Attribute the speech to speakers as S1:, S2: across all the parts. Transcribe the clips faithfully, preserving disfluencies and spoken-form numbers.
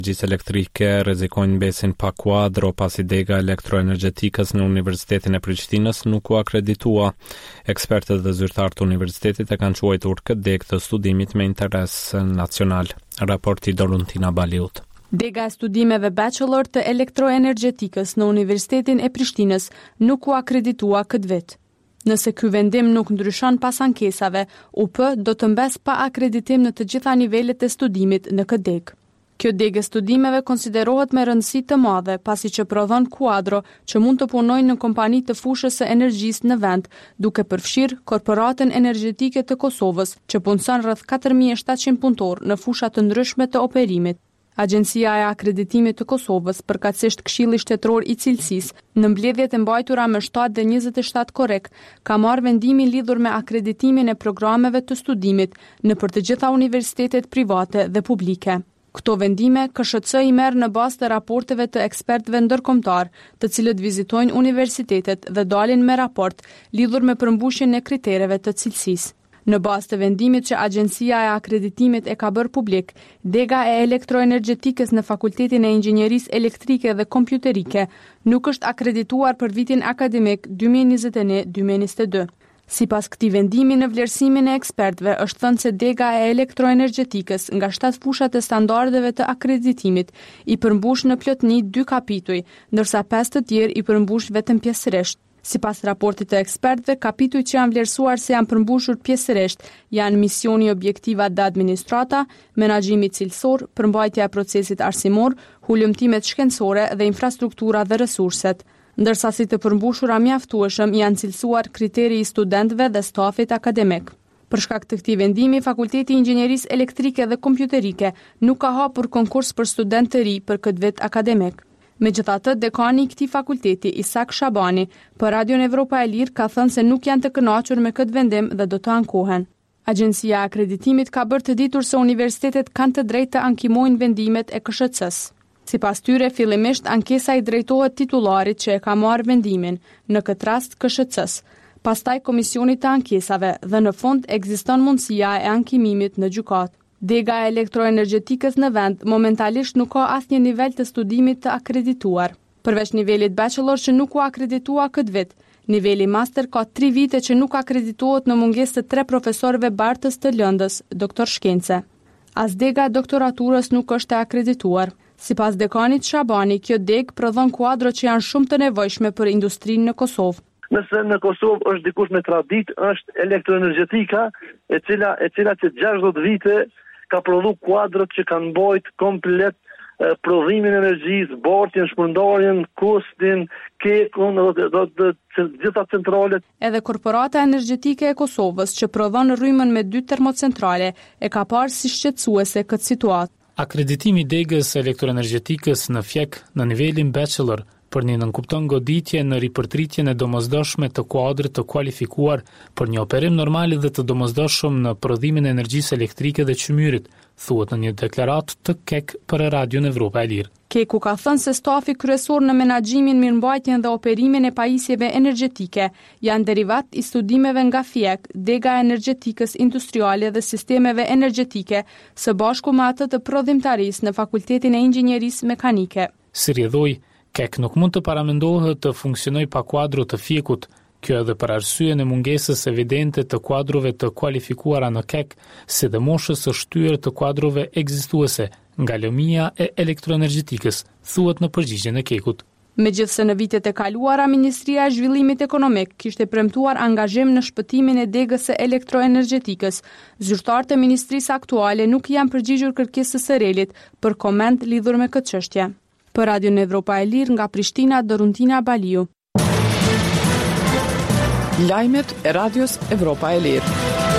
S1: Energjisë elektrike rrezikojnë mbesin pa kuadro pasi dega elektroenergjetikës në Universitetin e Prishtinës nuk u akreditua. Ekspertët dhe zyrtarët të universitetit e kanë quajtur këtë degë të studimit me interes nacional. Raporti Doruntina Baliut.
S2: Dega e studimeve bachelor të elektroenergjetikës në Universitetin e Prishtinës nuk u akreditua këtë vit. Nëse ky vendim nuk ndryshon pas ankesave, U P do të mbes pa akreditim në të gjitha nivelet e studimit në këtë degë. Kjo degë e studimeve konsiderohet me rëndësi të madhe pasi që prodhon kuadro që mund të punojnë në kompani të fushës së energjisë në vend, duke përfshirë Korporatën Energjetike të Kosovës, që punëson rreth katër mijë e shtatëqind punëtorë në fusha të ndryshme të operimit. Agjencia e Akreditimit të Kosovës, përkatësisht Këshilli Shtetëror i Cilësisë, në mbledhjet e mbajtura me shtatë dhe njëzet e shtatë korrekt, ka marrë vendimin lidhur me akreditimin e programeve të studimit në për të gjitha universitetet private dhe publike. Këto vendime K S H C i merr në bazë të raporteve të ekspertëve ndërkombëtar, të cilët vizitojnë universitetet dhe dalin me raport lidhur me përmbushjen e kritereve të cilësisë. Në bazë të vendimit që Agjencia e Akreditimit e ka bërë publik, dega e elektroenergjetikës në Fakultetin e Inxhinierisë Elektrike dhe Kompjuterike nuk është akredituar për vitin akademik dy mijë e njëzet e një dy mijë e njëzet e dy. Sipas këtij vendimi në vlerësimin e ekspertëve është thënë se dega e elektroenergjetikës nga shtatë fushat e standardeve të akreditimit i përmbush në plotëni dy kapituj, ndërsa pesë të tjerë i përmbush vetëm pjesërisht. Sipas raportit të ekspertëve, kapitujt që janë vlerësuar se janë përmbushur pjesërisht janë misioni objektiva dhe administrata, menaxhimi cilësor, përmbajtja e procesit arsimor, hulumtimet shkencore dhe infrastruktura dhe resurset. Ndërsa si të përmbushura mjaftueshëm janë cilësuar kriteri i studentëve dhe stafit akademik. Për shkak të këtij vendimi, Fakulteti i Inxhinierisë Elektrike dhe Kompjuterike nuk ka hapur konkurs për studentë të ri për këtë vit akademik. Megjithatë, dekani i këtij fakulteti, Isak Shabani, për Radion Evropa e Lirë ka thënë se nuk janë të kënaqur me këtë vendim dhe do të ankohen. Agjencia e Akreditimit ka bërë të ditur se universitetet kanë të drejtë të ankimojnë vendimet e K S H C-s. Sipas tyre, fillimisht ankesa i drejtohet titullarit që e ka marrë vendimin, në këtë rast K S H C-s, pastaj komisionit të ankesave dhe në fund ekziston mundësia e ankimimit në gjykatë. Dega e elektroenergjetikës në vend momentalisht nuk ka asnjë nivel të studimit të akredituar. Përveç nivelit bachelor që nuk u akreditua këtë vit, niveli master ka tri vite që nuk akreditohet në mungesë të tre profesorëve bartës të lëndës, doktor shkence. As dega e doktoraturës nuk është e akredituar. Sipas dekanit Shabani, kjo degë prodhon kuadro që janë shumë të nevojshme për industrinë në Kosovë.
S3: Nëse në Kosovë është dikush me tradit, është elektroenergjetika, e cila e cila që gjashtëdhjetë vite ka prodhu kuadrot që kanë mbajt komplet eh, prodhimin e energjisë, borxhin, shpërndarjen, kustin, kekun, dhe gjitha centralet.
S2: Edhe Korporata Energjetike e Kosovës, që prodhon rrymën me dy termocentrale, e ka parë si shqetësuese këtë situatë.
S4: Akreditimi degës elektroenergjetikës në fjek në nivelin bachelor për një nënkupton goditje në ripërtritjen e domosdoshme të kuadrit të kualifikuar për një operim normal dhe të domosdoshëm në prodhimin e energjisë elektrike dhe çmyrit, thuhet në një deklaratë të K E K për Radion Evropa e Lirë.
S2: Keku ka thënë se stafi kryesor në menaxhimin, mirëmbajtjen dhe operimin e pajisjeve energjetike janë derivat i studimeve nga fjek, dega e energjetikës industriale dhe sistemeve energjetike, së bashku me atë të prodhimtarisë në Fakultetin e Inxhinierisë Mekanike.
S4: Si rrjedhoi, K E K nuk mund të paramendohet të funksionojë pa kuadro të fjekut. Kjo edhe për arsye në mungesës evidente të kuadrove të kualifikuara në K E K, si dhe moshës së shtyr të kuadrove ekzistuese nga lëmia e elektroenergjetikës, thuhet në përgjigjen e K E K-ut.
S2: Megjithse në vitet e kaluara, Ministria e Zhvillimit Ekonomik kishte premtuar angazhim në shpëtimin e degës së elektroenergjetikës, zyrtarët e ministrisë aktuale nuk janë përgjigjur kërkesës së relit për koment lidhur me këtë çështje. Për Radion Evropa e Lirë nga Prishtina, Doruntina Baliu.
S5: Lajmet e Radios Evropa e Lirë.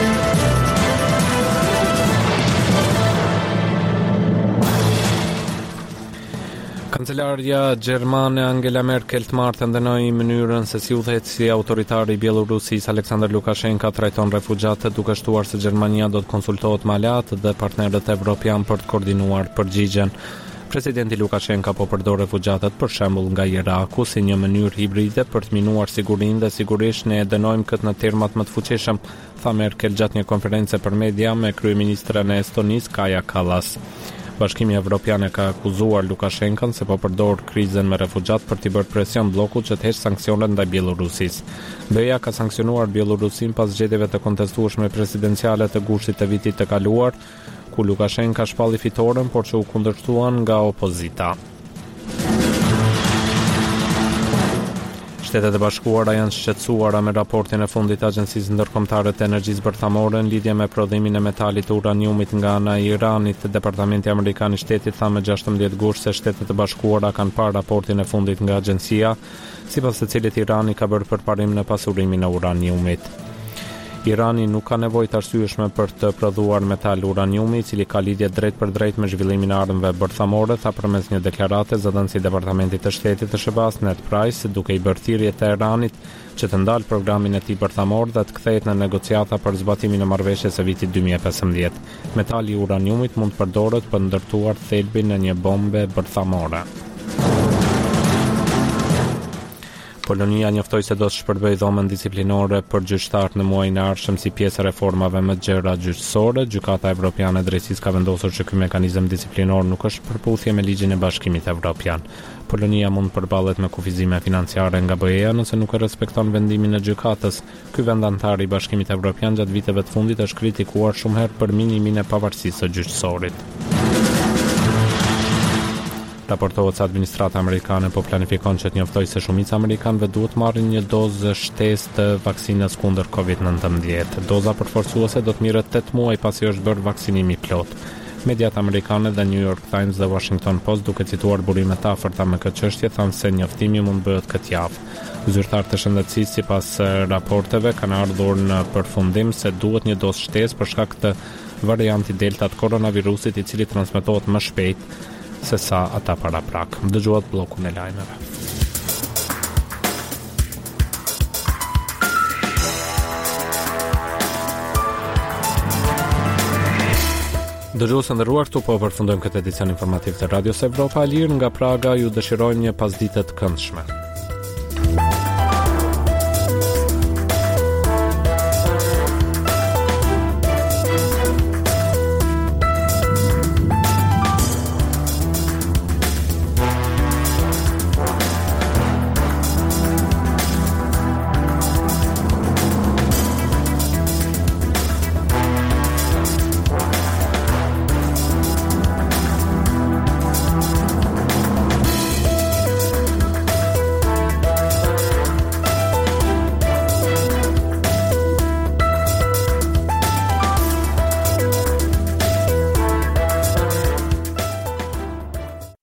S1: Kancelarja gjermane Angela Merkel të martën ndënoi mënyrën se si udhëheqësi autoritari i Bielorusisë Aleksandar Lukashenko trajton refugjatët, duke shtuar se Gjermania do të konsultohet me aleatët dhe partnerët evropian për të koordinuar përgjigjen. Presidenti Lukashenko po përdor refugjatët për shembull nga Iraku si një mënyrë hibride për të minuar sigurinë dhe sigurisht ne e dënojmë këtë në termat më të fuqishëm, tha Merkel gjatë një konference për media me kryeministren e Estonisë Kaja Kallas. Bashkimi Evropian e ka akuzuar Lukashenkën se po përdor krizën me refugjat për t'i bërë presion bllokut që të heqë sanksionet ndaj Bielorusisë. B E A ka sanksionuar Bielorusin pas zgjedhjeve të kontestueshme presidenciale të gushtit të vitit të kaluar, ku Lukashenka shpalli fitoren, por që u kundërshtuan nga opozita. Shtetet e Bashkuara janë shqetësuara me raportin e fundit të Agjencisë Ndërkombëtare të Energjisë Bërthamore në lidhje me prodhimin e metalit të uraniumit nga ana e Iranit. Departamenti Amerikan i Shtetit tha me gjashtëmbëdhjetë gusht se Shtetet e Bashkuara kanë parë raportin e fundit nga agjencia, sipas të cilit Irani ka bërë përparim në pasurimin e uraniumit. Irani nuk ka nevojë të arsyeshme për të prodhuar metal uraniumi, i cili ka lidhje drejt për drejt me zhvillimin e armëve bërthamore, tha përmes një deklarate zëdhënësi i Departamentit të Shtetit të S B A-s Ned Price, duke i bërë thirrje Teheranit që të ndalë programin e tij bërthamor dhe të kthehet në negociata për zbatimin e marrëveshjes së vitit dy mijë e pesëmbëdhjetë. Metali i uraniumit mund të përdoret për ndërtuar thelbin e një bombe bërthamore. Polonia njoftoi se do të shpërbëjë dhomën disiplinore për gjyqtarët në muajin e ardhshëm si pjesë e reformave më të gjera gjyqësore. Gjykata Evropiane e Drejtësisë ka vendosur që ky mekanizëm disiplinor nuk është përputhje me ligjin e Bashkimit Evropian. Polonia mund të përballet me kufizime financiare nga B E A nëse nuk e respekton vendimin e gjykatës. Ky vend antar i Bashkimit Evropian gjatë viteve të fundit është kritikuar shumë herë për minimin e pavarësisë së gjyqësorit. Raportohet se administrata amerikane po planifikon që të njoftojë se shumica amerikanëve duhet marrin një dozë shtesë të vaksinës kundër kovid nineteen. Doza përforcuese do të mirret tetë muaj pasi është bërë vaksinimi plot. Mediat amerikane dhe New York Times dhe Washington Post, duke cituar burime të afërta me këtë çështje, thanë se njoftimi mund bëhet këtë javë. Zyrtarët e shëndetësisë sipas raporteve kanë ardhur në përfundim se duhet një dozë shtesë për shkak të variantit Delta të koronavirusit, i cili transmetohet më shpejt se sa ata paraprak. Dëgjuat bllokun e lajmeve. Dëgjues të nderuar, këtu po përfundojmë këtë edicion informativ të Radios Evropa e Lirë. Nga Praga ju dëshirojmë një pasditë të këndshme.